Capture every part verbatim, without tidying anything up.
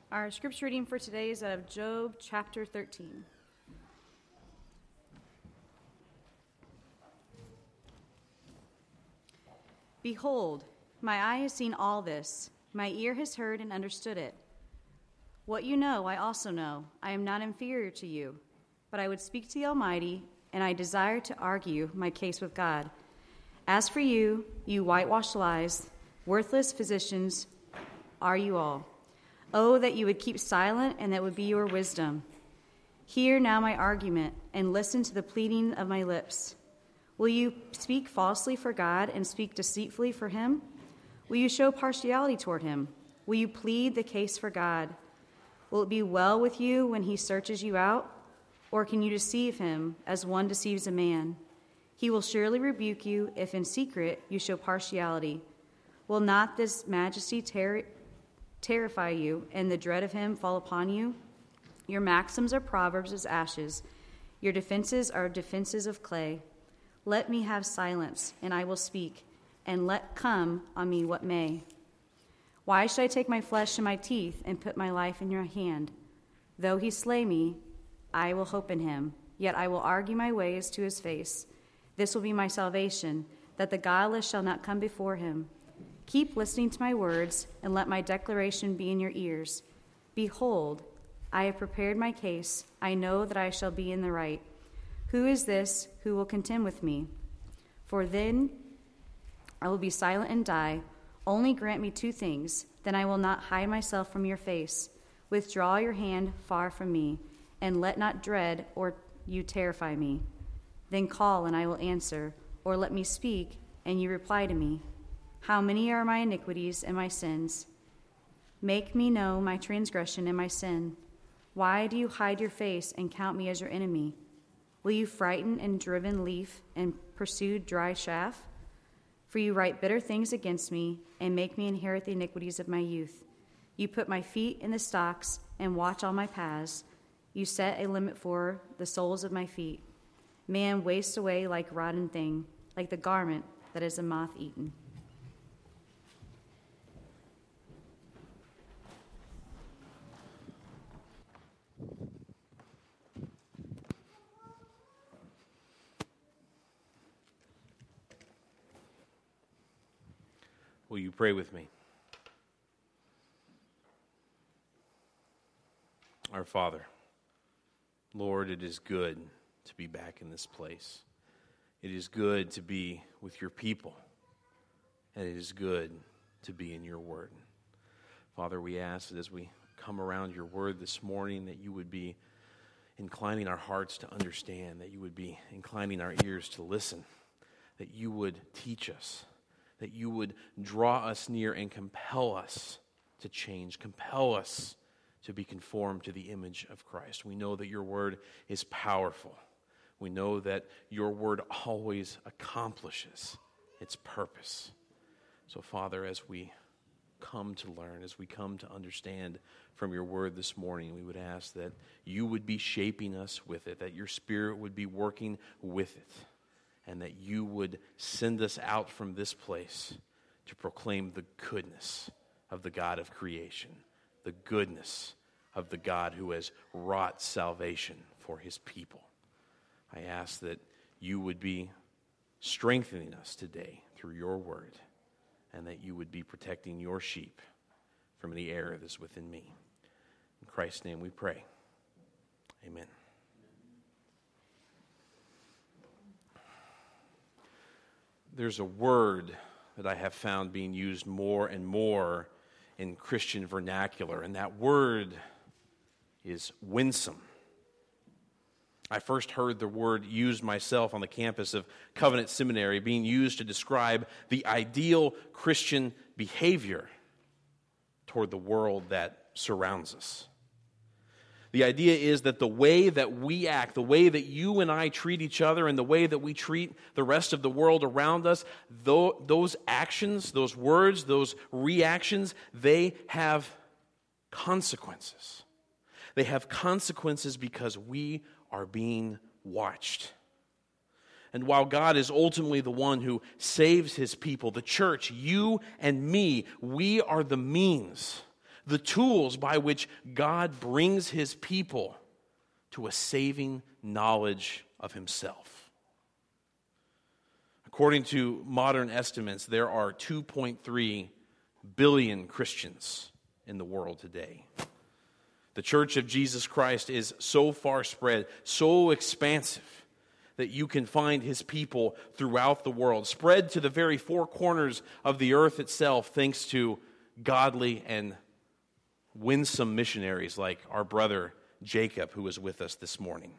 Our scripture reading for today is out of Job chapter thirteen. Behold, my eye has seen all this, my ear has heard and understood it. What you know, I also know. I am not inferior to you, but I would speak to the Almighty, and I desire to argue my case with God. As for you, you whitewashed lies, worthless physicians are you all. Oh, that you would keep silent, and that would be your wisdom. Hear now my argument, and listen to the pleading of my lips. Will you speak falsely for God and speak deceitfully for him? Will you show partiality toward him? Will you plead the case for God? Will it be well with you when he searches you out? Or can you deceive him as one deceives a man? He will surely rebuke you if in secret you show partiality. Will not this majesty ter- terrify you, and the dread of him fall upon you? Your maxims are proverbs as ashes. Your defenses are defenses of clay. Let me have silence, and I will speak, and let come on me what may. Why should I take my flesh in my teeth and put my life in your hand? Though he slay me, I will hope in him, yet I will argue my ways to his face. This will be my salvation, that the godless shall not come before him. Keep listening to my words, and let my declaration be in your ears. Behold, I have prepared my case. I know that I shall be in the right. Who is this who will contend with me? For then I will be silent and die. Only grant me two things, then I will not hide myself from your face. Withdraw your hand far from me, and let not dread or you terrify me. Then call, and I will answer, or let me speak, and you reply to me. How many are my iniquities and my sins? Make me know my transgression and my sin. Why do you hide your face and count me as your enemy? Will you frighten and driven leaf and pursue dry chaff? For you write bitter things against me and make me inherit the iniquities of my youth. You put my feet in the stocks and watch all my paths. You set a limit for the soles of my feet. Man wastes away like rotten thing, like the garment that is a moth eaten. Will you pray with me? Our Father, Lord, it is good to be back in this place. It is good to be with your people, and it is good to be in your word. Father, we ask that as we come around your word this morning, that you would be inclining our hearts to understand, that you would be inclining our ears to listen, that you would teach us, that you would draw us near and compel us to change, compel us to be conformed to the image of Christ. We know that your word is powerful. We know that your word always accomplishes its purpose. So, Father, as we come to learn, as we come to understand from your word this morning, we would ask that you would be shaping us with it, that your Spirit would be working with it, and that you would send us out from this place to proclaim the goodness of the God of creation, the goodness of the God who has wrought salvation for his people. I ask that you would be strengthening us today through your word, and that you would be protecting your sheep from the error that's within me. In Christ's name we pray. Amen. There's a word that I have found being used more and more in Christian vernacular, and that word is winsome. I first heard the word used myself on the campus of Covenant Seminary, being used to describe the ideal Christian behavior toward the world that surrounds us. The idea is that the way that we act, the way that you and I treat each other, and the way that we treat the rest of the world around us, those actions, those words, those reactions, they have consequences. They have consequences because we are being watched. And while God is ultimately the one who saves his people, the church, you and me, we are the means the tools by which God brings his people to a saving knowledge of himself. According to modern estimates, there are two point three billion Christians in the world today. The Church of Jesus Christ is so far spread, so expansive, that you can find his people throughout the world, spread to the very four corners of the earth itself, thanks to godly and winsome missionaries like our brother Jacob, who is with us this morning.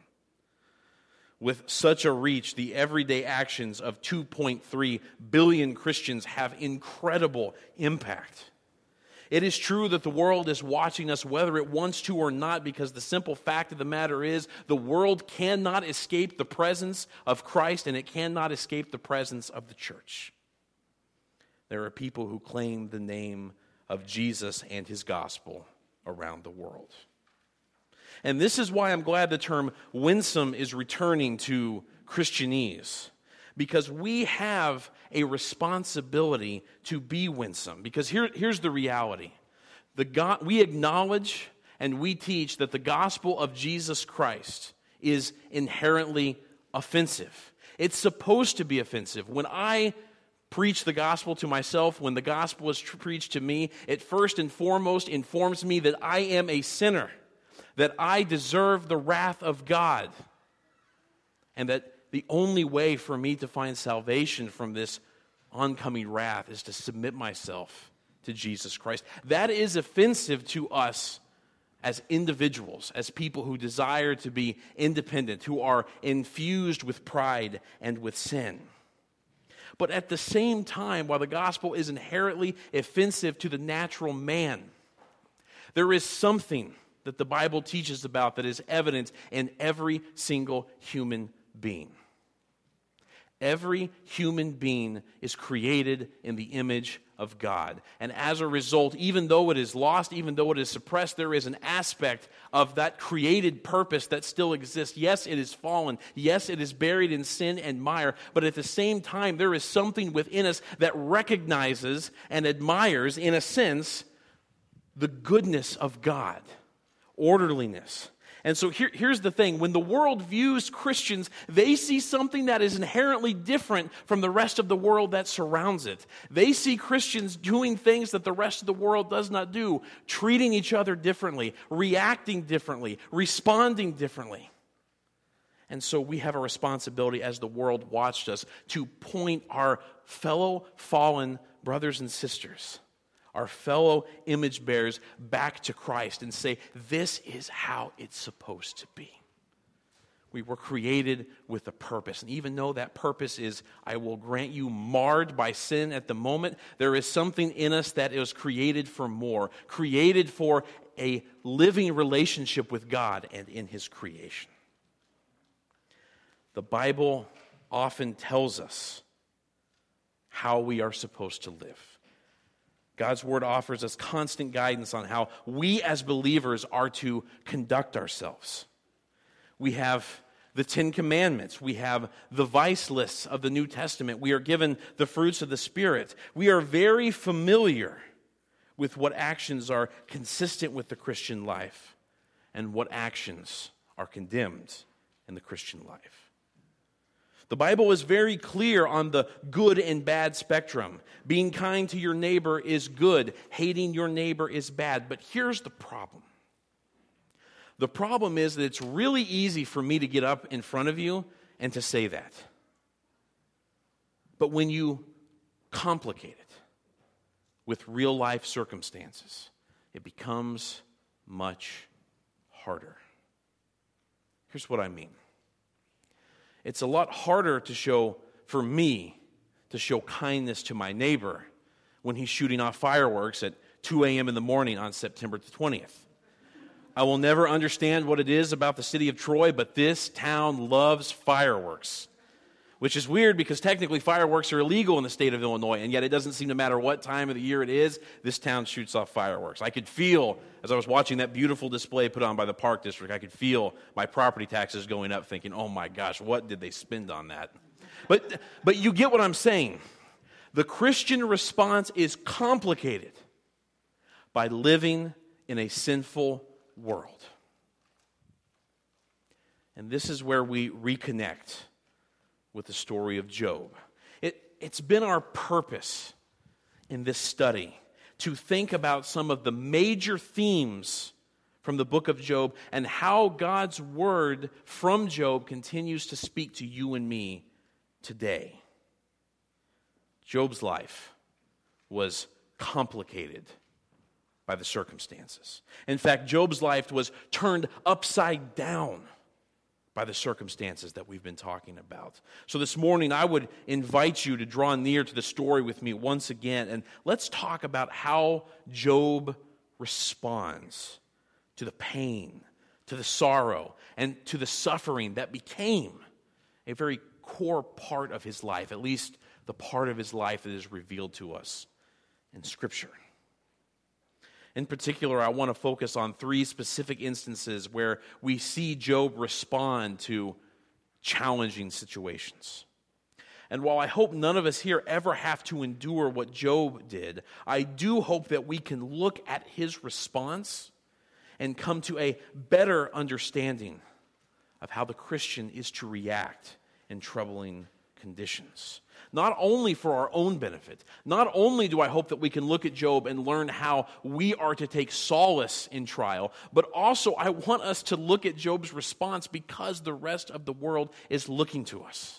With such a reach, the everyday actions of two point three billion Christians have incredible impact. It is true that the world is watching us whether it wants to or not, because the simple fact of the matter is the world cannot escape the presence of Christ, and it cannot escape the presence of the church. There are people who claim the name of Jesus and his gospel around the world. And this is why I'm glad the term winsome is returning to Christianese, because we have a responsibility to be winsome. Because here, here's the reality. The God, we acknowledge and we teach that the gospel of Jesus Christ is inherently offensive. It's supposed to be offensive. When I preach the gospel to myself, when the gospel is tr- preached to me, it first and foremost informs me that I am a sinner, that I deserve the wrath of God, and that the only way for me to find salvation from this oncoming wrath is to submit myself to Jesus Christ. That is offensive to us as individuals, as people who desire to be independent, who are infused with pride and with sin. But at the same time, while the gospel is inherently offensive to the natural man, there is something that the Bible teaches about that is evident in every single human being. Every human being is created in the image of God. And as a result, even though it is lost, even though it is suppressed, there is an aspect of that created purpose that still exists. Yes, it is fallen. Yes, it is buried in sin and mire. But at the same time, there is something within us that recognizes and admires, in a sense, the goodness of God, orderliness. And so here, here's the thing. When the world views Christians, they see something that is inherently different from the rest of the world that surrounds it. They see Christians doing things that the rest of the world does not do, treating each other differently, reacting differently, responding differently. And so we have a responsibility, as the world watched us, to point our fellow fallen brothers and sisters, our fellow image bearers, back to Christ and say, this is how it's supposed to be. We were created with a purpose. And even though that purpose is, I will grant you, marred by sin at the moment, there is something in us that is created for more, created for a living relationship with God and in his creation. The Bible often tells us how we are supposed to live. God's word offers us constant guidance on how we as believers are to conduct ourselves. We have the Ten Commandments. We have the vice lists of the New Testament. We are given the fruits of the Spirit. We are very familiar with what actions are consistent with the Christian life and what actions are condemned in the Christian life. The Bible is very clear on the good and bad spectrum. Being kind to your neighbor is good. Hating your neighbor is bad. But here's the problem. The problem is that it's really easy for me to get up in front of you and to say that. But when you complicate it with real life circumstances, it becomes much harder. Here's what I mean. It's a lot harder to show, for me, to show kindness to my neighbor when he's shooting off fireworks at two a.m. in the morning on September the twentieth. I will never understand what it is about the city of Troy, but this town loves fireworks. Which is weird because technically fireworks are illegal in the state of Illinois, and yet it doesn't seem to matter what time of the year it is, this town shoots off fireworks. I could feel, as I was watching that beautiful display put on by the Park District, I could feel my property taxes going up thinking, oh my gosh, what did they spend on that? But, but you get what I'm saying. The Christian response is complicated by living in a sinful world. And this is where we reconnect with the story of Job. It, it's been our purpose in this study to think about some of the major themes from the book of Job and how God's word from Job continues to speak to you and me today. Job's life was complicated by the circumstances. In fact, Job's life was turned upside down by the circumstances that we've been talking about. So this morning, I would invite you to draw near to the story with me once again, and let's talk about how Job responds to the pain, to the sorrow, and to the suffering that became a very core part of his life, at least the part of his life that is revealed to us in Scripture. In particular, I want to focus on three specific instances where we see Job respond to challenging situations. And while I hope none of us here ever have to endure what Job did, I do hope that we can look at his response and come to a better understanding of how the Christian is to react in troubling conditions. Not only for our own benefit, not only do I hope that we can look at Job and learn how we are to take solace in trial, but also I want us to look at Job's response because the rest of the world is looking to us.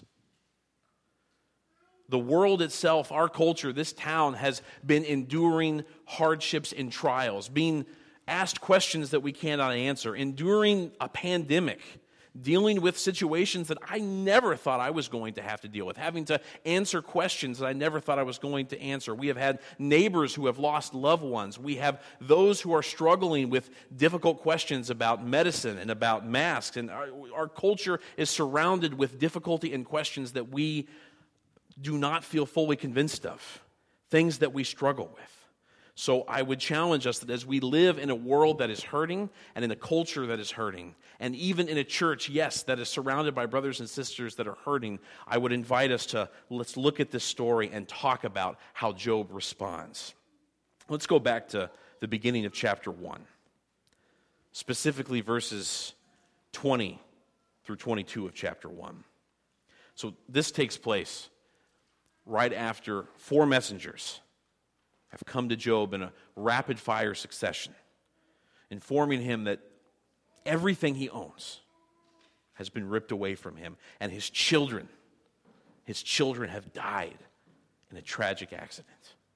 The world itself, our culture, this town has been enduring hardships and trials, being asked questions that we cannot answer, enduring a pandemic, dealing with situations that I never thought I was going to have to deal with, having to answer questions that I never thought I was going to answer. We have had neighbors who have lost loved ones. We have those who are struggling with difficult questions about medicine and about masks. And our, our culture is surrounded with difficulty and questions that we do not feel fully convinced of, things that we struggle with. So I would challenge us that as we live in a world that is hurting and in a culture that is hurting, and even in a church, yes, that is surrounded by brothers and sisters that are hurting, I would invite us to, let's look at this story and talk about how Job responds. Let's go back to the beginning of chapter one, specifically verses twenty through twenty-two of chapter one. So this takes place right after four messengers have come to Job in a rapid-fire succession, informing him that everything he owns has been ripped away from him, and his children, his children have died in a tragic accident.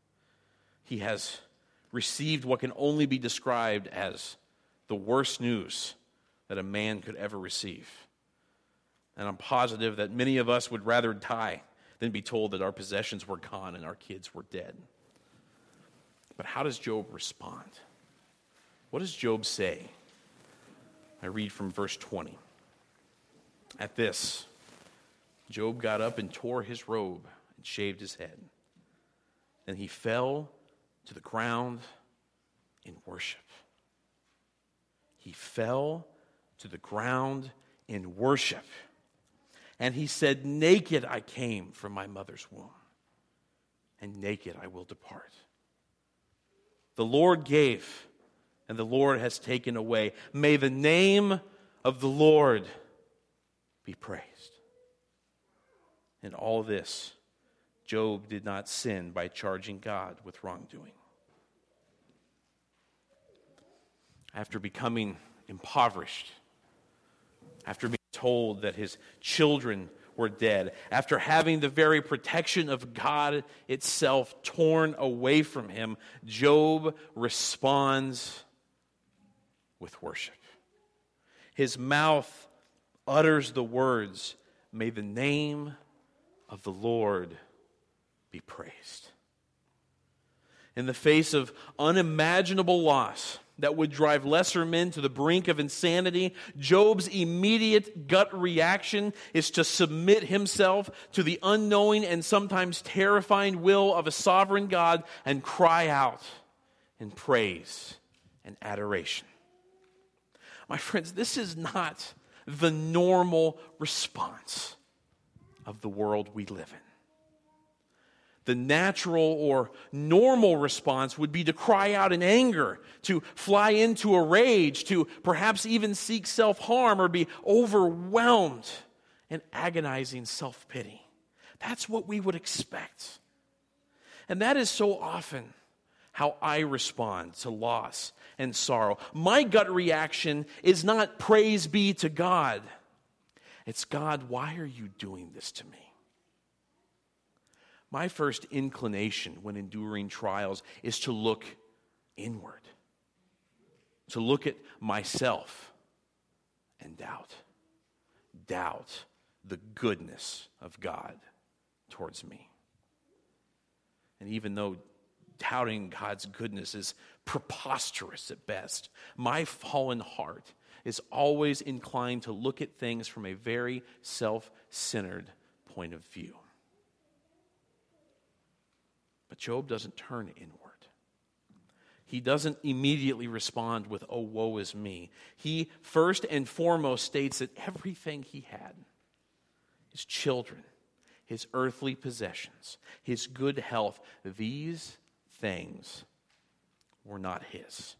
He has received what can only be described as the worst news that a man could ever receive. And I'm positive that many of us would rather die than be told that our possessions were gone and our kids were dead. But how does Job respond? What does Job say? I read from verse twenty. At this, Job got up and tore his robe and shaved his head. Then he fell to the ground in worship. He fell to the ground in worship. And he said, "Naked I came from my mother's womb, and naked I will depart. The Lord gave, and the Lord has taken away. May the name of the Lord be praised." In all this, Job did not sin by charging God with wrongdoing. After becoming impoverished, after being told that his children were dead, after having the very protection of God itself torn away from him, Job responds with worship. His mouth utters the words, "May the name of the Lord be praised." In the face of unimaginable loss that would drive lesser men to the brink of insanity, Job's immediate gut reaction is to submit himself to the unknowing and sometimes terrifying will of a sovereign God and cry out in praise and adoration. My friends, this is not the normal response of the world we live in. The natural or normal response would be to cry out in anger, to fly into a rage, to perhaps even seek self-harm or be overwhelmed in agonizing self-pity. That's what we would expect. And that is so often how I respond to loss and sorrow. My gut reaction is not praise be to God. It's, God, why are you doing this to me? My first inclination when enduring trials is to look inward, to look at myself and doubt. Doubt the goodness of God towards me. And even though doubting God's goodness is preposterous at best, my fallen heart is always inclined to look at things from a very self-centered point of view. But Job doesn't turn inward. He doesn't immediately respond with, oh, woe is me. He first and foremost states that everything he had, his children, his earthly possessions, his good health, these things were not his.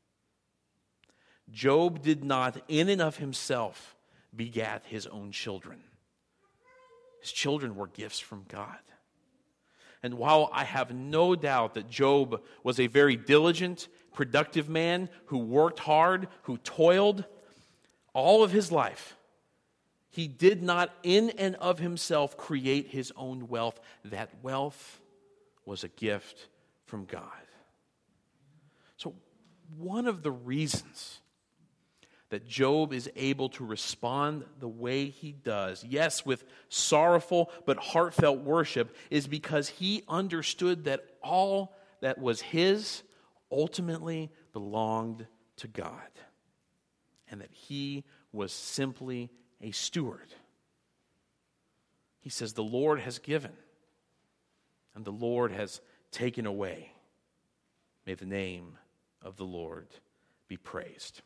Job did not, in and of himself, begat his own children. His children were gifts from God. And while I have no doubt that Job was a very diligent, productive man who worked hard, who toiled all of his life, he did not in and of himself create his own wealth. That wealth was a gift from God. So one of the reasons that Job is able to respond the way he does, yes, with sorrowful but heartfelt worship, is because he understood that all that was his ultimately belonged to God, and that he was simply a steward. He says, the Lord has given, and the Lord has taken away. May the name of the Lord be praised.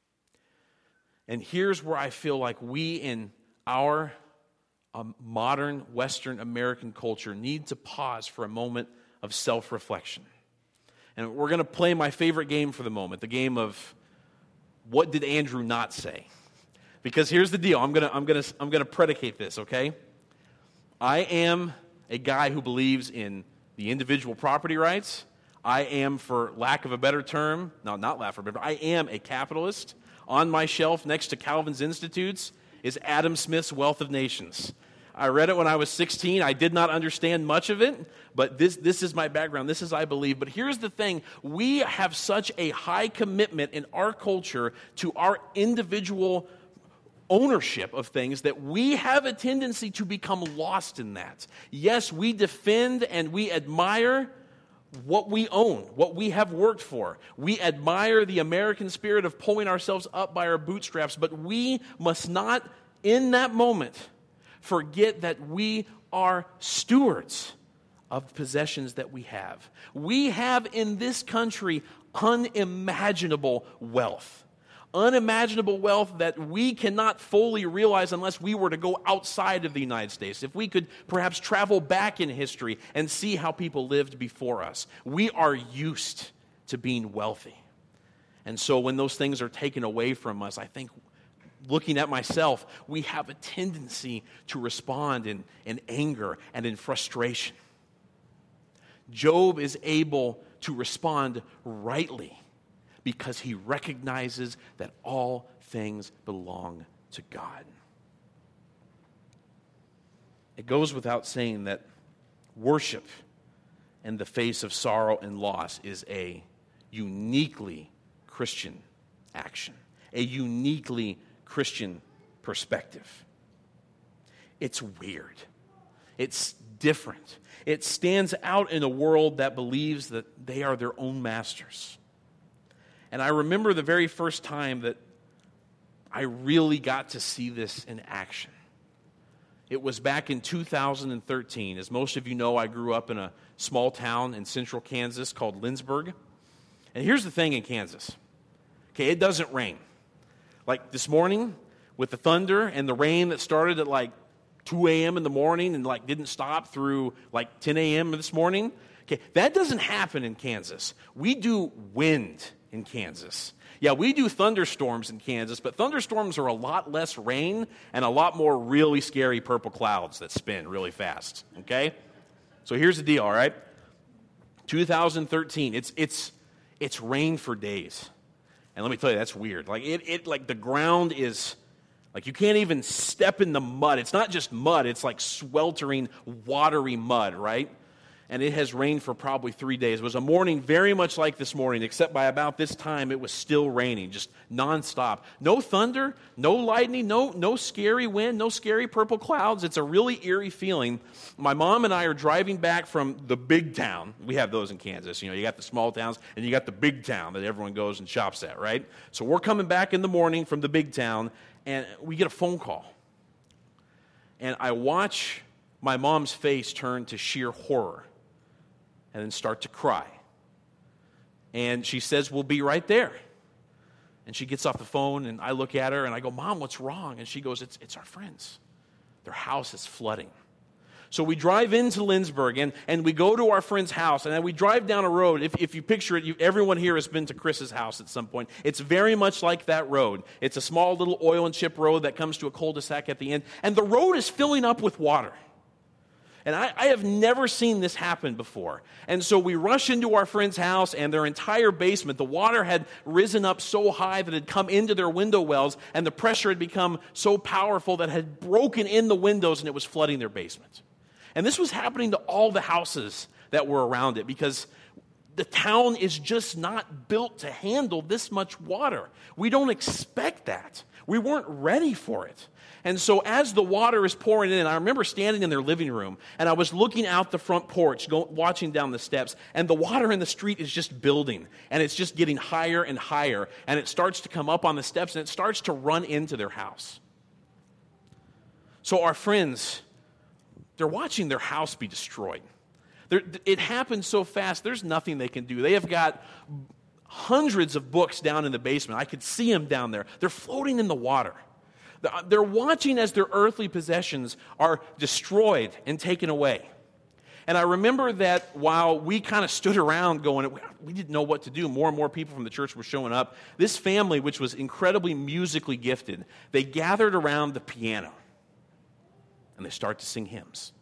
And here's where I feel like we in our um, modern Western American culture need to pause for a moment of self-reflection. And we're going to play my favorite game for the moment, the game of what did Andrew not say? Because here's the deal. I'm going to I'm going to I'm going to predicate this, okay? I am a guy who believes in the individual property rights. I am, for lack of a better term, no, not lack of a better, I am a capitalist. On my shelf next to Calvin's Institutes is Adam Smith's Wealth of Nations. I read it when I was sixteen. I did not understand much of it, but this, this is my background. This is I believe. But here's the thing. We have such a high commitment in our culture to our individual ownership of things that we have a tendency to become lost in that. Yes, we defend and we admire what we own, what we have worked for. We admire the American spirit of pulling ourselves up by our bootstraps, but we must not, in that moment, forget that we are stewards of possessions that we have. We have in this country unimaginable wealth. Unimaginable wealth that we cannot fully realize unless we were to go outside of the United States. If we could perhaps travel back in history and see how people lived before us. We are used to being wealthy. And so when those things are taken away from us, I think, looking at myself, we have a tendency to respond in, in anger and in frustration. Job is able to respond rightly, because he recognizes that all things belong to God. It goes without saying that worship in the face of sorrow and loss is a uniquely Christian action, a uniquely Christian perspective. It's weird. It's different. It stands out in a world that believes that they are their own masters. And I remember the very first time that I really got to see this in action. It was back in two thousand thirteen. As most of you know, I grew up in a small town in central Kansas called Lindsborg. And here's the thing in Kansas. Okay, it doesn't rain. Like this morning, with the thunder and the rain that started at like two a.m. in the morning and like didn't stop through like ten a.m. this morning. Okay, that doesn't happen in Kansas. We do wind in Kansas. Yeah, we do thunderstorms in Kansas, but thunderstorms are a lot less rain and a lot more really scary purple clouds that spin really fast, okay? So here's the deal, all right? two thousand thirteen, it's it's it's rained for days. And let me tell you, that's weird. Like it it like the ground is like you can't even step in the mud. It's not just mud, it's like sweltering, watery mud, right? And it has rained for probably three days. It was a morning very much like this morning, except by about this time it was still raining, just nonstop. No thunder, no lightning, no, no scary wind, no scary purple clouds. It's a really eerie feeling. My mom and I are driving back from the big town. We have those in Kansas. You know, you got the small towns, and you got the big town that everyone goes and shops at, right? So we're coming back in the morning from the big town, and we get a phone call. And I watch my mom's face turn to sheer horror and then start to cry. And she says, we'll be right there. And she gets off the phone, and I look at her, and I go, Mom, what's wrong? And she goes, it's it's our friends. Their house is flooding. So we drive into Lindsborg, and, and we go to our friend's house, and then we drive down a road. If, if you picture it, you, everyone here has been to Chris's house at some point. It's very much like that road. It's a small little oil and chip road that comes to a cul-de-sac at the end, and the road is filling up with water. And I, I have never seen this happen before. And so we rush into our friend's house, and their entire basement, the water had risen up so high that it had come into their window wells, and the pressure had become so powerful that it had broken in the windows, and it was flooding their basement. And this was happening to all the houses that were around it, because the town is just not built to handle this much water. We don't expect that. We weren't ready for it. And so as the water is pouring in, I remember standing in their living room, and I was looking out the front porch, go, watching down the steps, and the water in the street is just building, and it's just getting higher and higher, and it starts to come up on the steps, and it starts to run into their house. So our friends, they're watching their house be destroyed. They're, it happens so fast, there's nothing they can do. They have got hundreds of books down in the basement. I could see them down there. They're floating in the water. They're watching as their earthly possessions are destroyed and taken away. And I remember that while we kind of stood around going, we didn't know what to do. More and more people from the church were showing up. This family, which was incredibly musically gifted, they gathered around the piano. And they start to sing hymns.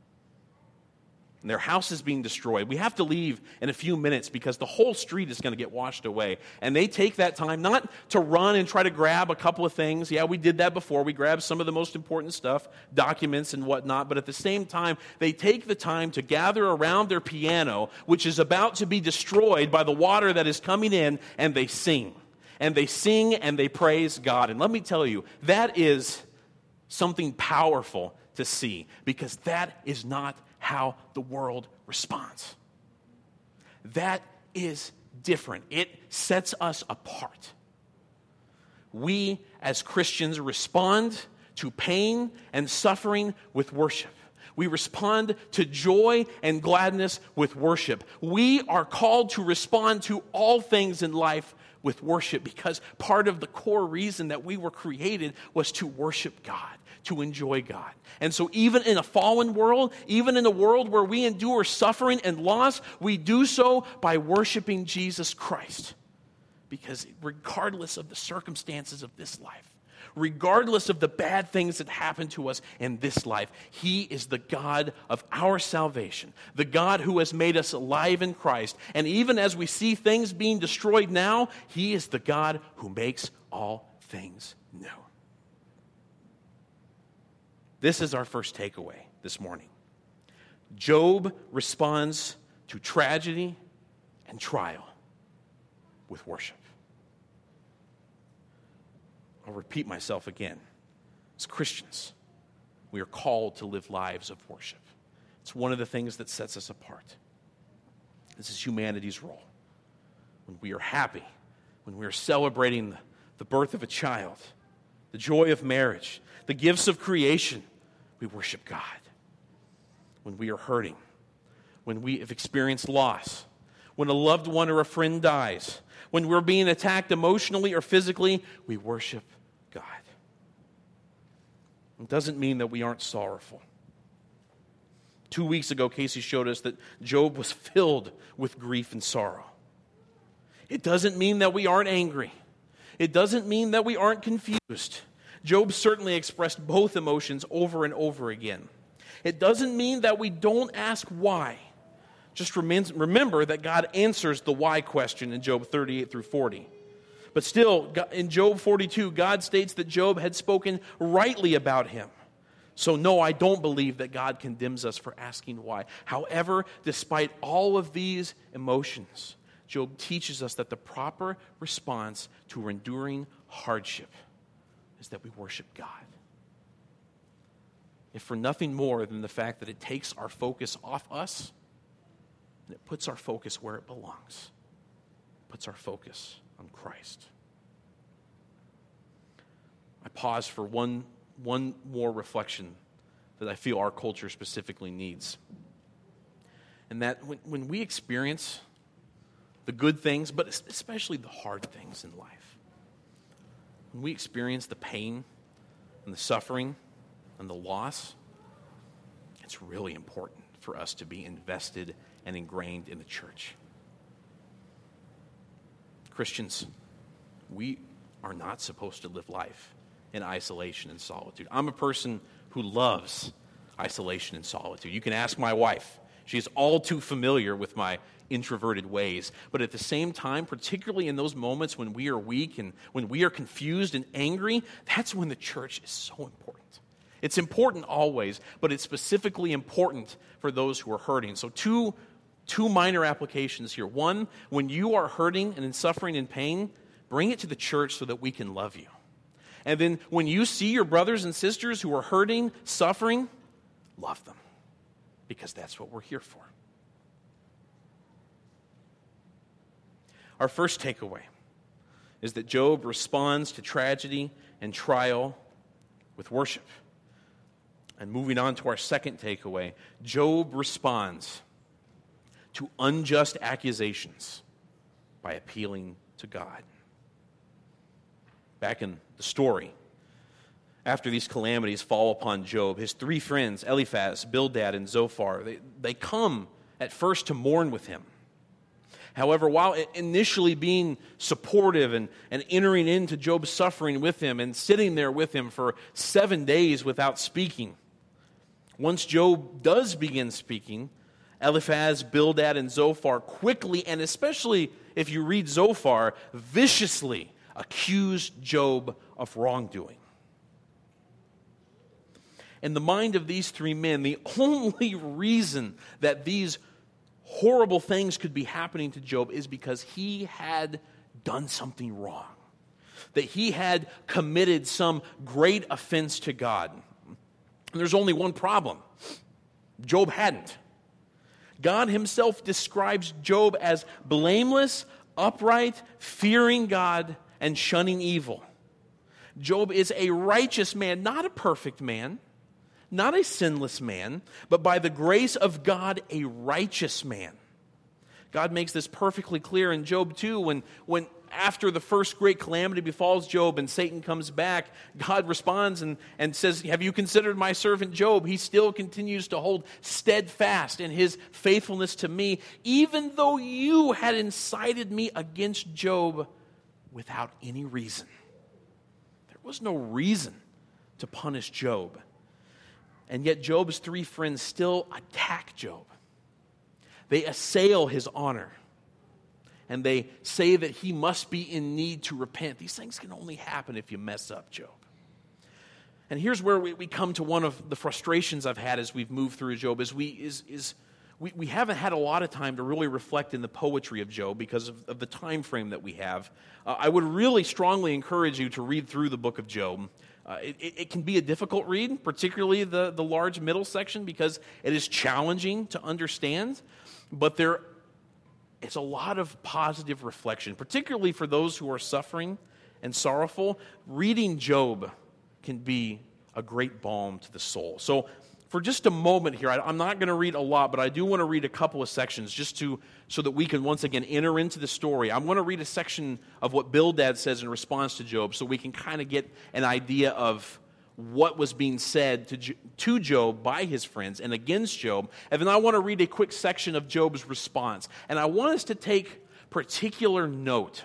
And their house is being destroyed. We have to leave in a few minutes because the whole street is going to get washed away. And they take that time not to run and try to grab a couple of things. Yeah, we did that before. We grabbed some of the most important stuff, documents and whatnot. But at the same time, they take the time to gather around their piano, which is about to be destroyed by the water that is coming in, and they sing. And they sing and they praise God. And let me tell you, that is something powerful to see, because that is not how the world responds. That is different. It sets us apart. We, as Christians, respond to pain and suffering with worship. We respond to joy and gladness with worship. We are called to respond to all things in life with worship, because part of the core reason that we were created was to worship God, to enjoy God. And so even in a fallen world, even in a world where we endure suffering and loss, we do so by worshiping Jesus Christ. Because regardless of the circumstances of this life, regardless of the bad things that happen to us in this life, He is the God of our salvation, the God who has made us alive in Christ. And even as we see things being destroyed now, He is the God who makes all things new. This is our first takeaway this morning. Job responds to tragedy and trial with worship. I'll repeat myself again. As Christians, we are called to live lives of worship. It's one of the things that sets us apart. This is humanity's role. When we are happy, when we are celebrating the birth of a child, the joy of marriage, the gifts of creation, we worship God. When we are hurting, when we have experienced loss, when a loved one or a friend dies, when we're being attacked emotionally or physically, we worship God. It doesn't mean that we aren't sorrowful. Two weeks ago, Casey showed us that Job was filled with grief and sorrow. It doesn't mean that we aren't angry. It doesn't mean that we aren't confused. Job certainly expressed both emotions over and over again. It doesn't mean that we don't ask why. Just remember that God answers the why question in Job thirty-eight through forty. But still, in Job forty-two, God states that Job had spoken rightly about him. So no, I don't believe that God condemns us for asking why. However, despite all of these emotions, Job teaches us that the proper response to enduring hardship is that we worship God. If for nothing more than the fact that it takes our focus off us, and it puts our focus where it belongs. It puts our focus on Christ. I pause for one, one more reflection that I feel our culture specifically needs. And that when, when we experience the good things, but especially the hard things in life, when we experience the pain and the suffering and the loss, it's really important for us to be invested and ingrained in the church. Christians, we are not supposed to live life in isolation and solitude. I'm a person who loves isolation and solitude. You can ask my wife. She's all too familiar with my introverted ways. But at the same time, particularly in those moments when we are weak and when we are confused and angry, that's when the church is so important. It's important always, but it's specifically important for those who are hurting. So two, two minor applications here. One, when you are hurting and in suffering and pain, bring it to the church so that we can love you. And then when you see your brothers and sisters who are hurting, suffering, love them, because that's what we're here for. Our first takeaway is that Job responds to tragedy and trial with worship. And moving on to our second takeaway, Job responds to unjust accusations by appealing to God. Back in the story, after these calamities fall upon Job, his three friends, Eliphaz, Bildad, and Zophar, they, they come at first to mourn with him. However, while initially being supportive and, and entering into Job's suffering with him and sitting there with him for seven days without speaking, once Job does begin speaking, Eliphaz, Bildad, and Zophar quickly, and especially if you read Zophar, viciously accuse Job of wrongdoing. In the mind of these three men, the only reason that these horrible things could be happening to Job is because he had done something wrong, that he had committed some great offense to God. And there's only one problem. Job hadn't. God himself describes Job as blameless, upright, fearing God, and shunning evil. Job is a righteous man, not a perfect man, not a sinless man, but by the grace of God, a righteous man. God makes this perfectly clear in Job two, when, when after the first great calamity befalls Job and Satan comes back, God responds and, and says, "Have you considered my servant Job? He still continues to hold steadfast in his faithfulness to me, even though you had incited me against Job without any reason." There was no reason to punish Job. And yet Job's three friends still attack Job. They assail his honor. And they say that he must be in need to repent. These things can only happen if you mess up, Job. And here's where we, we come to one of the frustrations I've had as we've moved through Job, is we is is we, we haven't had a lot of time to really reflect in the poetry of Job because of, of the time frame that we have. Uh, I would really strongly encourage you to read through the book of Job. Uh, it, it can be a difficult read, particularly the, the large middle section, because it is challenging to understand. But there is a lot of positive reflection, particularly for those who are suffering and sorrowful. Reading Job can be a great balm to the soul. So for just a moment here, I, I'm not going to read a lot, but I do want to read a couple of sections just to so that we can once again enter into the story. I'm going to read a section of what Bildad says in response to Job so we can kind of get an idea of what was being said to, to Job by his friends and against Job. And then I want to read a quick section of Job's response. And I want us to take particular note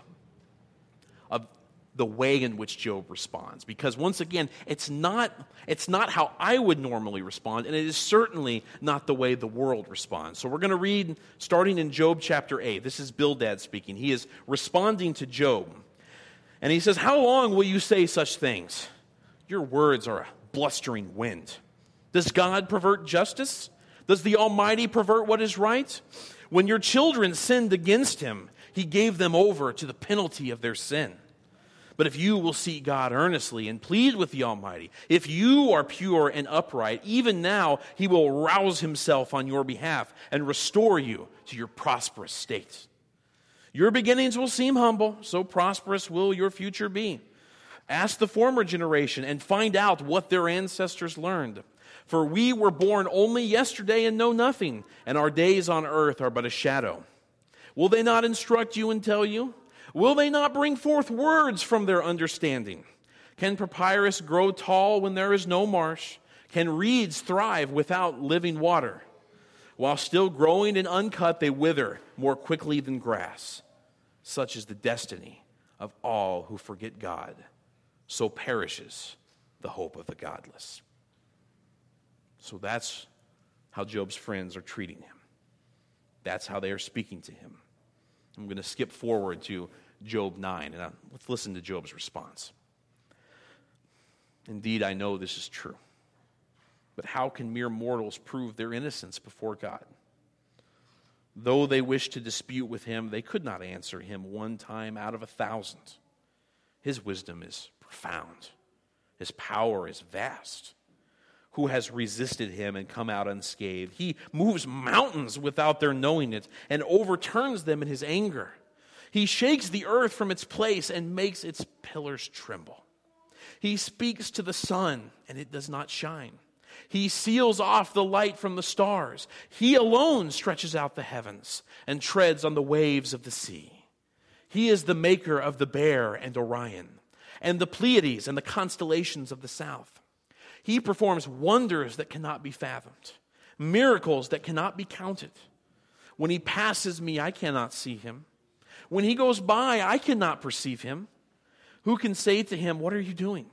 of the way in which Job responds. Because once again, it's not, it's not how I would normally respond, and it is certainly not the way the world responds. So we're going to read starting in Job chapter eight. This is Bildad speaking. He is responding to Job. And he says, "How long will you say such things? Your words are a blustering wind. Does God pervert justice? Does the Almighty pervert what is right? When your children sinned against him, he gave them over to the penalty of their sin. But if you will seek God earnestly and plead with the Almighty, if you are pure and upright, even now he will rouse himself on your behalf and restore you to your prosperous state. Your beginnings will seem humble, so prosperous will your future be. Ask the former generation and find out what their ancestors learned. For we were born only yesterday and know nothing, and our days on earth are but a shadow. Will they not instruct you and tell you? Will they not bring forth words from their understanding? Can papyrus grow tall when there is no marsh? Can reeds thrive without living water? While still growing and uncut, they wither more quickly than grass. Such is the destiny of all who forget God. So perishes the hope of the godless." So that's how Job's friends are treating him. That's how they are speaking to him. I'm going to skip forward to Job nine, and let's listen to Job's response. "Indeed, I know this is true. But how can mere mortals prove their innocence before God? Though they wished to dispute with him, they could not answer him one time out of a thousand. His wisdom is profound. His power is vast. Who has resisted him and come out unscathed? He moves mountains without their knowing it and overturns them in his anger. He shakes the earth from its place and makes its pillars tremble. He speaks to the sun, and it does not shine. He seals off the light from the stars. He alone stretches out the heavens and treads on the waves of the sea. He is the maker of the Bear and Orion, and the Pleiades and the constellations of the south. He performs wonders that cannot be fathomed, miracles that cannot be counted. When he passes me, I cannot see him. When he goes by, I cannot perceive him. Who can say to him, 'What are you doing?'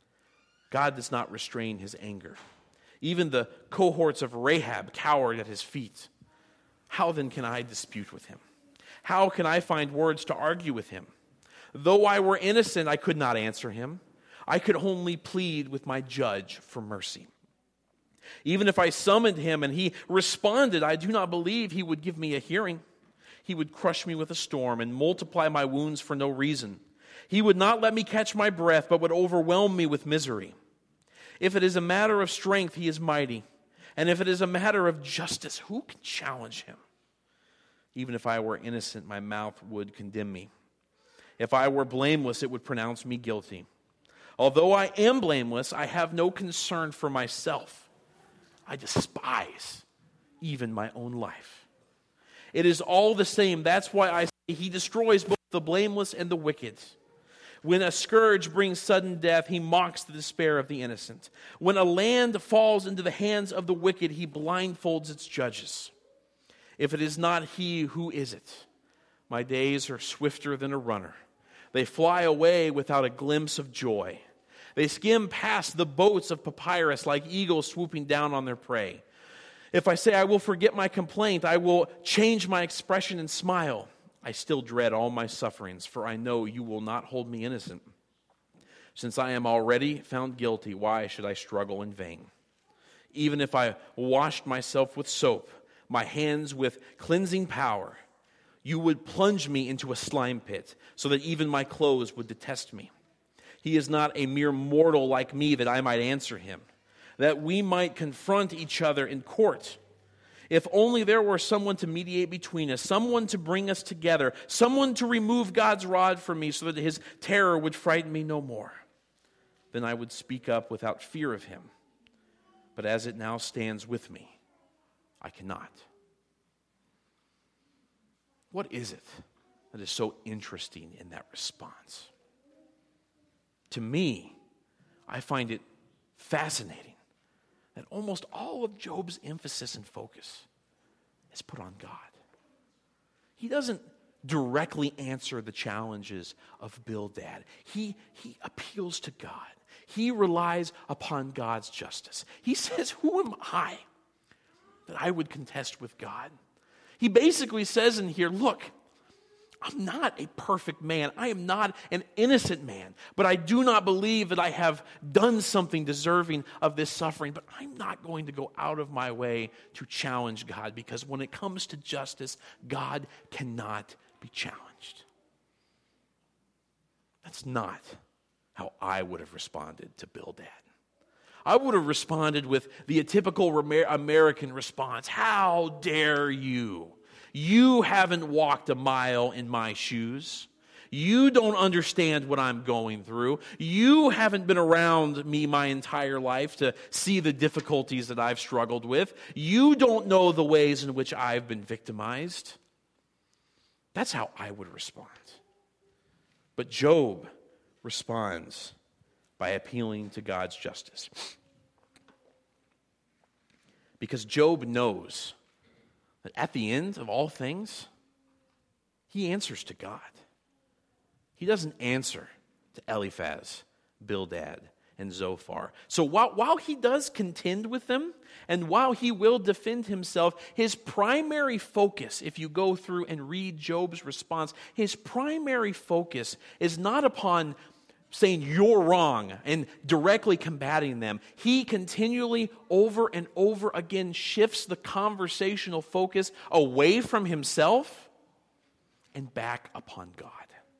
God does not restrain his anger. Even the cohorts of Rahab cowered at his feet. How then can I dispute with him? How can I find words to argue with him? Though I were innocent, I could not answer him. I could only plead with my judge for mercy. Even if I summoned him and he responded, I do not believe he would give me a hearing. He would crush me with a storm and multiply my wounds for no reason. He would not let me catch my breath, but would overwhelm me with misery. If it is a matter of strength, he is mighty. And if it is a matter of justice, who can challenge him? Even if I were innocent, my mouth would condemn me. If I were blameless, it would pronounce me guilty. Although I am blameless, I have no concern for myself. I despise even my own life. It is all the same. That's why I say he destroys both the blameless and the wicked. When a scourge brings sudden death, he mocks the despair of the innocent. When a land falls into the hands of the wicked, he blindfolds its judges. If it is not he, who is it? My days are swifter than a runner. They fly away without a glimpse of joy. They skim past the boats of papyrus like eagles swooping down on their prey. If I say I will forget my complaint, I will change my expression and smile, I still dread all my sufferings, for I know you will not hold me innocent. Since I am already found guilty, why should I struggle in vain? Even if I washed myself with soap, my hands with cleansing power, you would plunge me into a slime pit, so that even my clothes would detest me. He is not a mere mortal like me that I might answer him, that we might confront each other in court. If only there were someone to mediate between us, someone to bring us together, someone to remove God's rod from me so that his terror would frighten me no more. Then I would speak up without fear of him. But as it now stands with me, I cannot. What is it that is so interesting in that response? To me, I find it fascinating that almost all of Job's emphasis and focus is put on God. He doesn't directly answer the challenges of Bildad. He, he appeals to God. He relies upon God's justice. He says, who am I that I would contest with God? He basically says in here, look, I'm not a perfect man. I am not an innocent man. But I do not believe that I have done something deserving of this suffering. But I'm not going to go out of my way to challenge God, because when it comes to justice, God cannot be challenged. That's not how I would have responded to Bildad. I would have responded with the typical American response: how dare you? You haven't walked a mile in my shoes. You don't understand what I'm going through. You haven't been around me my entire life to see the difficulties that I've struggled with. You don't know the ways in which I've been victimized. That's how I would respond. But Job responds by appealing to God's justice. Because Job knows that at the end of all things, he answers to God. He doesn't answer to Eliphaz, Bildad, and Zophar. So while, while he does contend with them, and while he will defend himself, his primary focus, if you go through and read Job's response, his primary focus is not upon saying you're wrong and directly combating them. He continually, over and over again, shifts the conversational focus away from himself and back upon God.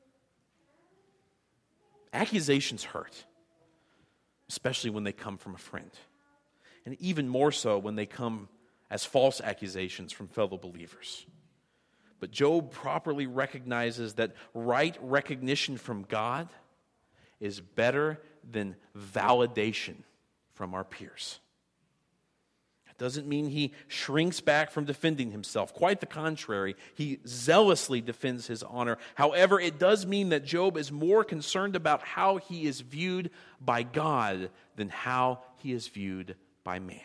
Accusations hurt, especially when they come from a friend, and even more so when they come as false accusations from fellow believers. But Job properly recognizes that right recognition from God is better than validation from our peers. It doesn't mean he shrinks back from defending himself. Quite the contrary, he zealously defends his honor. However, it does mean that Job is more concerned about how he is viewed by God than how he is viewed by man.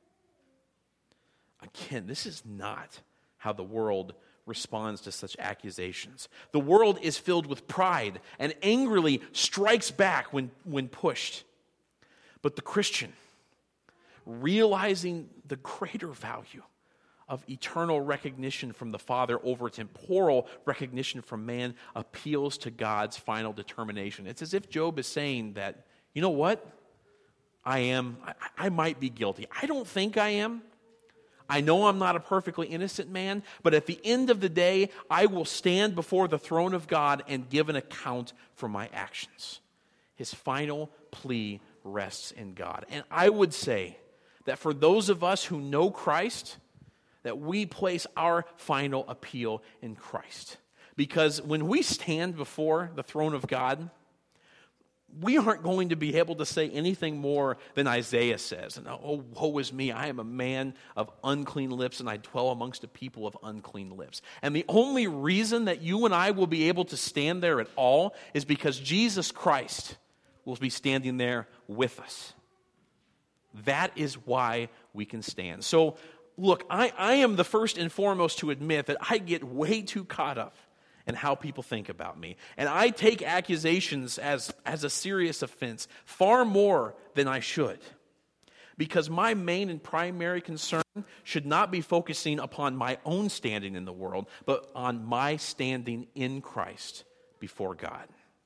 Again, this is not how the world responds to such accusations. The world is filled with pride and angrily strikes back when, when pushed. But the Christian, realizing the greater value of eternal recognition from the Father over temporal recognition from man, appeals to God's final determination. It's as if Job is saying that, you know what? I am, I, I might be guilty. I don't think I am. I know I'm not a perfectly innocent man, but at the end of the day, I will stand before the throne of God and give an account for my actions. His final plea rests in God. And I would say that for those of us who know Christ, that we place our final appeal in Christ. Because when we stand before the throne of God, we aren't going to be able to say anything more than Isaiah says. And oh, woe is me, I am a man of unclean lips, and I dwell amongst a people of unclean lips. And the only reason that you and I will be able to stand there at all is because Jesus Christ will be standing there with us. That is why we can stand. So, look, I, I am the first and foremost to admit that I get way too caught up and how people think about me. And I take accusations as, as a serious offense far more than I should. Because my main and primary concern should not be focusing upon my own standing in the world, but on my standing in Christ before God.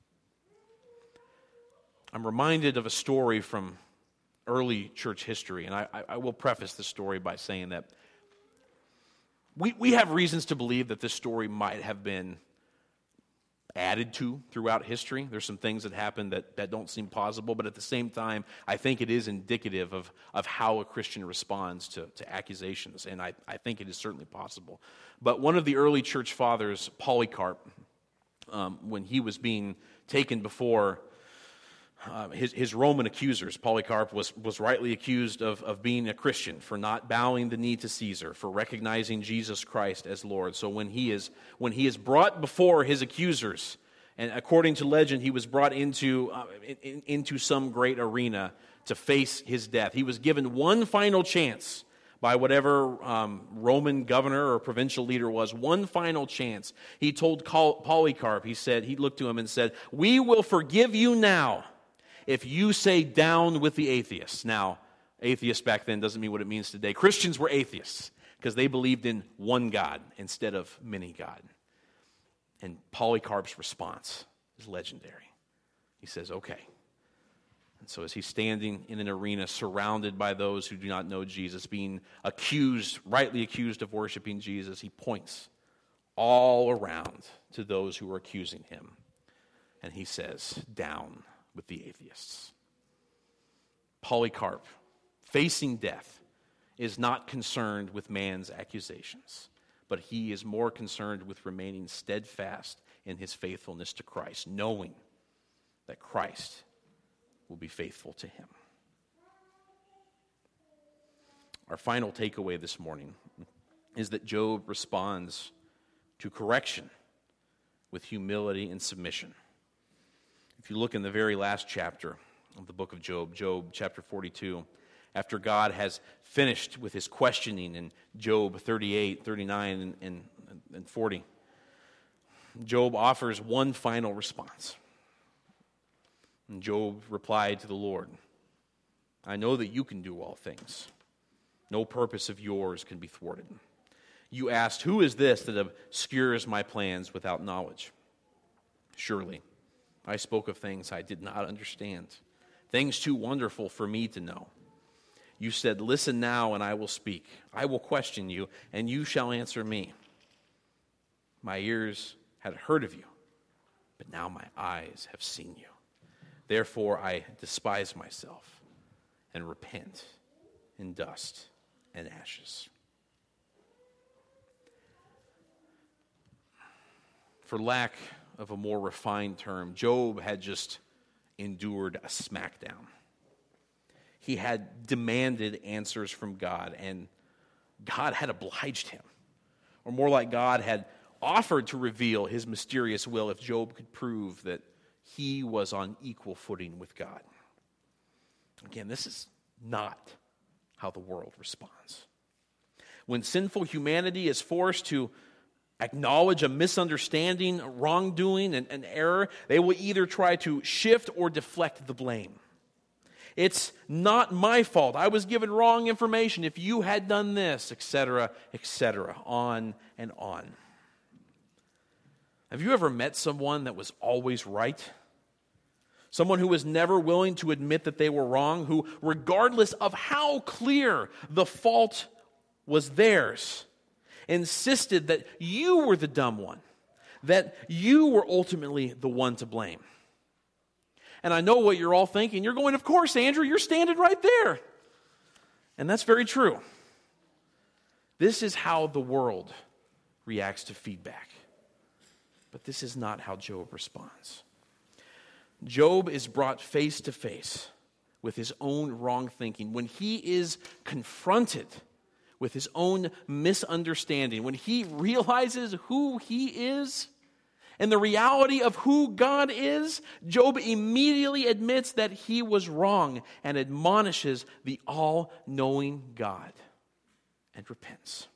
I'm reminded of a story from early church history, and I, I will preface this story by saying that we, we have reasons to believe that this story might have been added to throughout history. There's some things that happen that, that don't seem plausible, but at the same time, I think it is indicative of, of how a Christian responds to, to accusations, and I, I think it is certainly possible. But one of the early church fathers, Polycarp, um, when he was being taken before uh, his, his Roman accusers, Polycarp was, was rightly accused of, of being a Christian, for not bowing the knee to Caesar, for recognizing Jesus Christ as Lord. So when he is when he is brought before his accusers, and according to legend, he was brought into uh, in, into some great arena to face his death. He was given one final chance by whatever um, Roman governor or provincial leader was, one final chance. He told Polycarp, he said, he looked to him and said, "We will forgive you now if you say down with the atheists." Now, atheists back then doesn't mean what it means today. Christians were atheists because they believed in one God instead of many God. And Polycarp's response is legendary. He says, "Okay." And so as he's standing in an arena surrounded by those who do not know Jesus, being accused, rightly accused of worshiping Jesus, he points all around to those who are accusing him. And he says, "Down with the atheists." Polycarp, facing death, is not concerned with man's accusations, but he is more concerned with remaining steadfast in his faithfulness to Christ, knowing that Christ will be faithful to him. Our final takeaway this morning is that Job responds to correction with humility and submission. If you look in the very last chapter of the book of Job, Job chapter forty-two, after God has finished with his questioning in Job thirty-eight, thirty-nine, and, and, and forty, Job offers one final response. And Job replied to the Lord, "I know that you can do all things. No purpose of yours can be thwarted. You asked, 'Who is this that obscures my plans without knowledge?' Surely I spoke of things I did not understand, things too wonderful for me to know. You said, 'Listen now, and I will speak. I will question you, and you shall answer me.' My ears had heard of you, but now my eyes have seen you. Therefore I despise myself and repent in dust and ashes." For lack of a more refined term, Job had just endured a smackdown. He had demanded answers from God, and God had obliged him. Or more like, God had offered to reveal his mysterious will if Job could prove that he was on equal footing with God. Again, this is not how the world responds. When sinful humanity is forced to acknowledge a misunderstanding, a wrongdoing, and an error, they will either try to shift or deflect the blame. It's not my fault. I was given wrong information. If you had done this, et cetera, et cetera, on and on. Have you ever met someone that was always right? Someone who was never willing to admit that they were wrong, who, regardless of how clear the fault was theirs, insisted that you were the dumb one, that you were ultimately the one to blame. And I know what you're all thinking. You're going, "Of course, Andrew, you're standing right there." And that's very true. This is how the world reacts to feedback. But this is not how Job responds. Job is brought face to face with his own wrong thinking. When he is confronted with his own misunderstanding, when he realizes who he is and the reality of who God is, Job immediately admits that he was wrong and admonishes the all-knowing God and repents.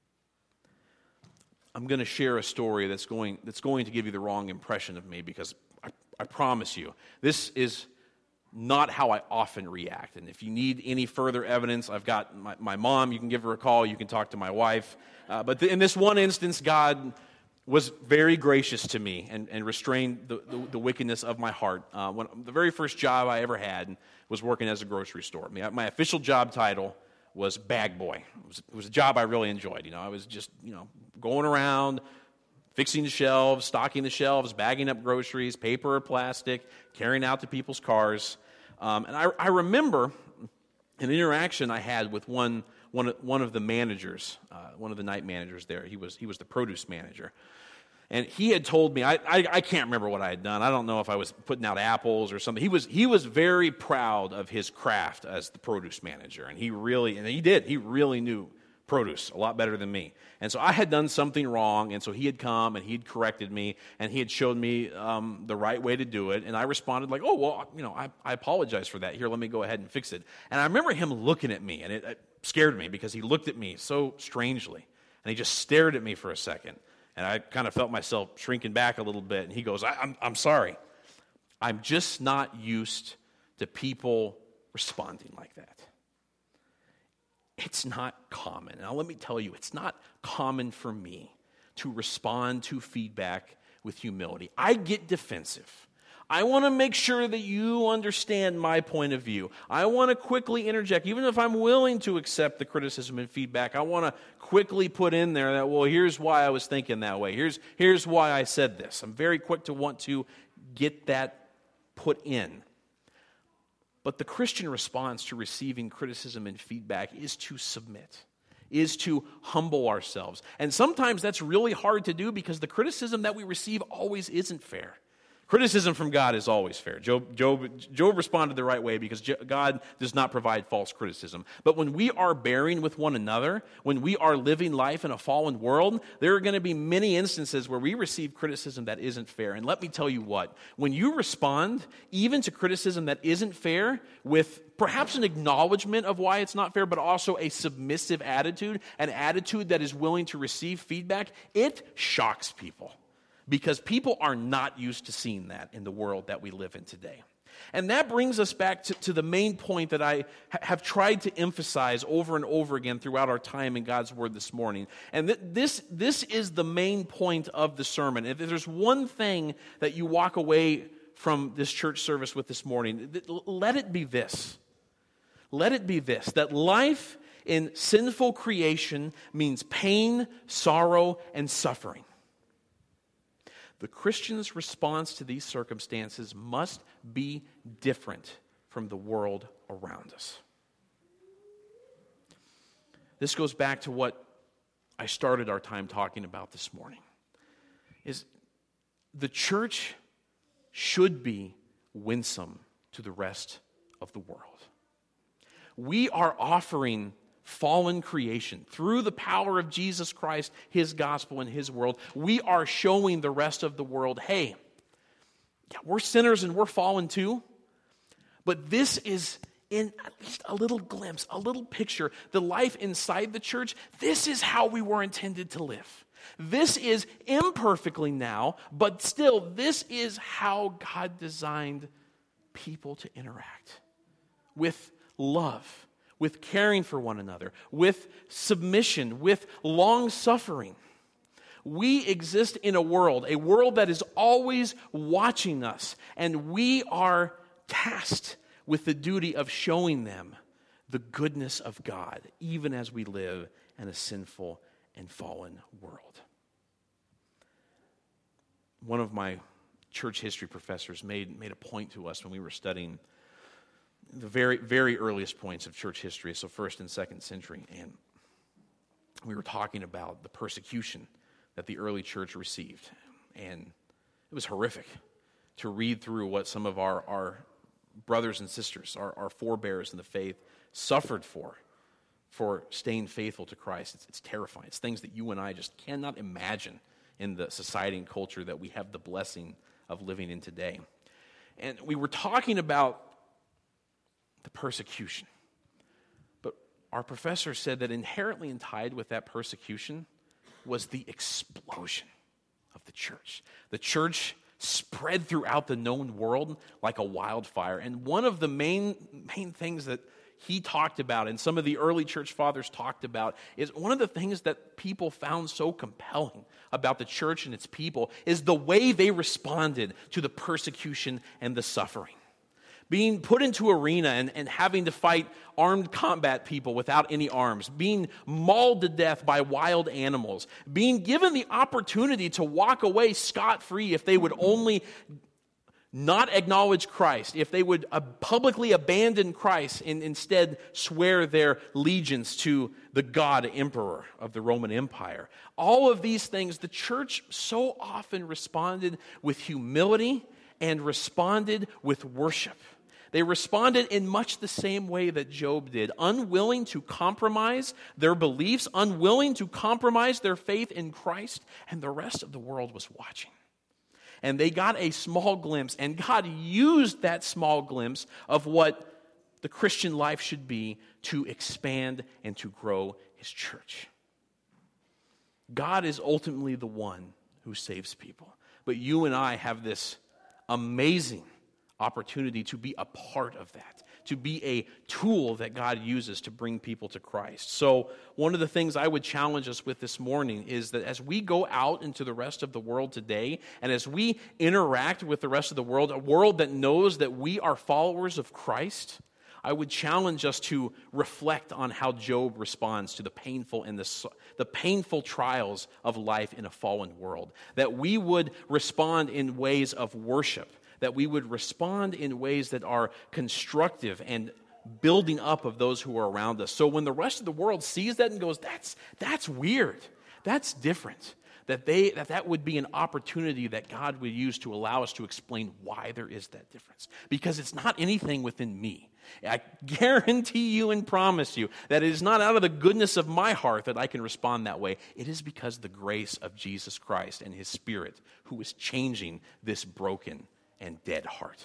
I'm going to share a story that's going that's going to give you the wrong impression of me, because I, I promise you, this is not how I often react. And if you need any further evidence, I've got my, my mom. You can give her a call. You can talk to my wife. Uh, but th- in this one instance, God was very gracious to me and, and restrained the, the, the wickedness of my heart. Uh, when the very first job I ever had was working as a grocery store. My, my official job title was bag boy. It was, it was a job I really enjoyed. You know, I was just, you know, going around, fixing the shelves, stocking the shelves, bagging up groceries, paper or plastic, carrying out to people's cars. Um, and I, I remember an interaction I had with one one one of the managers, uh, one of the night managers there. He was he was the produce manager. And he had told me, I, I I can't remember what I had done. I don't know if I was putting out apples or something. He was he was very proud of his craft as the produce manager, and he really and he did he really knew produce, a lot better than me. And so I had done something wrong, and so he had come, and he had corrected me, and he had showed me um, the right way to do it, and I responded like, oh, well, you know, I, I apologize for that. Here, let me go ahead and fix it. And I remember him looking at me, and it, it scared me because he looked at me so strangely, and he just stared at me for a second, and I kind of felt myself shrinking back a little bit, and he goes, I, I'm, I'm sorry. I'm just not used to people responding like that. It's not common. Now, let me tell you, it's not common for me to respond to feedback with humility. I get defensive. I want to make sure that you understand my point of view. I want to quickly interject. Even if I'm willing to accept the criticism and feedback, I want to quickly put in there that, well, here's why I was thinking that way. Here's, here's why I said this. I'm very quick to want to get that put in. But the Christian response to receiving criticism and feedback is to submit, is to humble ourselves. And sometimes that's really hard to do because the criticism that we receive always isn't fair. Criticism from God is always fair. Job, Job, Job responded the right way because God does not provide false criticism. But when we are bearing with one another, when we are living life in a fallen world, there are going to be many instances where we receive criticism that isn't fair. And let me tell you what, when you respond even to criticism that isn't fair with perhaps an acknowledgement of why it's not fair, but also a submissive attitude, an attitude that is willing to receive feedback, it shocks people. Because people are not used to seeing that in the world that we live in today. And that brings us back to, to the main point that I ha- have tried to emphasize over and over again throughout our time in God's Word this morning. And th- this, this is the main point of the sermon. If there's one thing that you walk away from this church service with this morning, th- let it be this. Let it be this, that life in sinful creation means pain, sorrow, and suffering. The Christian's response to these circumstances must be different from the world around us. This goes back to what I started our time talking about this morning. Is the church should be winsome to the rest of the world. We are offering fallen creation through the power of Jesus Christ, His gospel, and His world. We are showing the rest of the world, hey, yeah, we're sinners and we're fallen too, but this is in at least a little glimpse, a little picture, the life inside the church. This is how we were intended to live. This is imperfectly now, but still, this is how God designed people to interact with love, with caring for one another, with submission, with long-suffering. We exist in a world, a world that is always watching us, and we are tasked with the duty of showing them the goodness of God, even as we live in a sinful and fallen world. One of my church history professors made, made a point to us when we were studying the very, very earliest points of church history, so first and second century, and we were talking about the persecution that the early church received, and it was horrific to read through what some of our, our brothers and sisters, our, our forebears in the faith, suffered for, for staying faithful to Christ. It's, it's terrifying. It's things that you and I just cannot imagine in the society and culture that we have the blessing of living in today. And we were talking about the persecution. But our professor said that inherently tied with that persecution was the explosion of the church. The church spread throughout the known world like a wildfire. And one of the main, main things that he talked about, and some of the early church fathers talked about, is one of the things that people found so compelling about the church and its people is the way they responded to the persecution and the suffering. Being put into arena and, and having to fight armed combat people without any arms, being mauled to death by wild animals, being given the opportunity to walk away scot-free if they would only not acknowledge Christ, if they would uh, publicly abandon Christ and instead swear their allegiance to the God emperor of the Roman Empire. All of these things, the church so often responded with humility and responded with worship. They responded in much the same way that Job did, unwilling to compromise their beliefs, unwilling to compromise their faith in Christ, and the rest of the world was watching. And they got a small glimpse, and God used that small glimpse of what the Christian life should be to expand and to grow his church. God is ultimately the one who saves people. But you and I have this amazing opportunity to be a part of that, to be a tool that God uses to bring people to Christ. So one of the things I would challenge us with this morning is that as we go out into the rest of the world today, and as we interact with the rest of the world, a world that knows that we are followers of Christ, I would challenge us to reflect on how Job responds to the painful and the, the painful trials of life in a fallen world. That we would respond in ways of worship. That we would respond in ways that are constructive and building up of those who are around us. So when the rest of the world sees that and goes, that's that's weird, that's different, that they that that would be an opportunity that God would use to allow us to explain why there is that difference. Because it's not anything within me. I guarantee you and promise you that it is not out of the goodness of my heart that I can respond that way. It is because of the grace of Jesus Christ and his Spirit who is changing this broken and dead heart.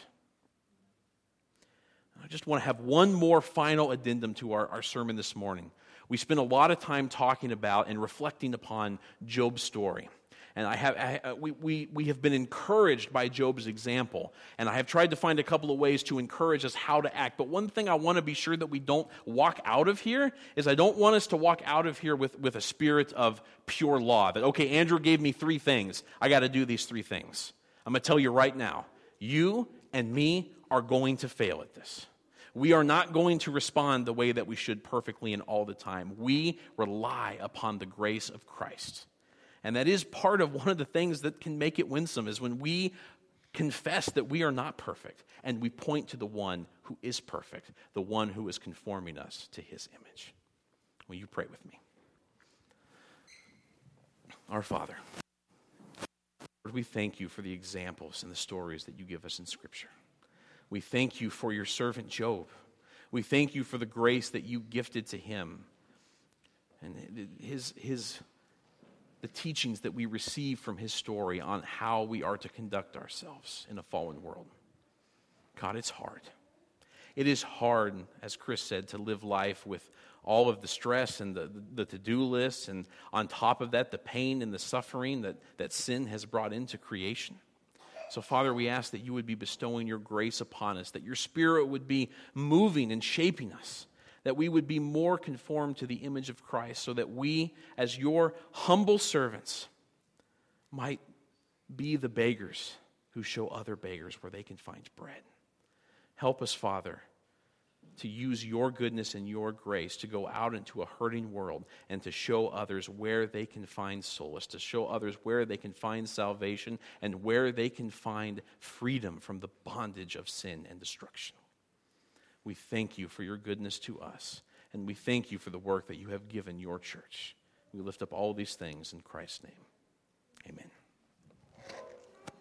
I just want to have one more final addendum to our, our sermon this morning. We spent a lot of time talking about and reflecting upon Job's story. And I have I, we, we, we have been encouraged by Job's example. And I have tried to find a couple of ways to encourage us how to act. But one thing I want to be sure that we don't walk out of here is I don't want us to walk out of here with, with a spirit of pure law. That, okay, Andrew gave me three things. I got to do these three things. I'm going to tell you right now, you and me are going to fail at this. We are not going to respond the way that we should perfectly and all the time. We rely upon the grace of Christ. And that is part of one of the things that can make it winsome is when we confess that we are not perfect and we point to the one who is perfect, the one who is conforming us to his image. Will you pray with me? Our Father, Lord, we thank you for the examples and the stories that you give us in Scripture. We thank you for your servant Job. We thank you for the grace that you gifted to him and his his the teachings that we receive from his story on how we are to conduct ourselves in a fallen world. God, it's hard. It is hard, as Chris said, to live life with all of the stress and the, the to-do lists, and on top of that, the pain and the suffering that, that sin has brought into creation. So, Father, we ask that you would be bestowing your grace upon us, that your Spirit would be moving and shaping us, that we would be more conformed to the image of Christ, so that we, as your humble servants, might be the beggars who show other beggars where they can find bread. Help us, Father, to use your goodness and your grace to go out into a hurting world and to show others where they can find solace, to show others where they can find salvation and where they can find freedom from the bondage of sin and destruction. We thank you for your goodness to us, and we thank you for the work that you have given your church. We lift up all these things in Christ's name. Amen.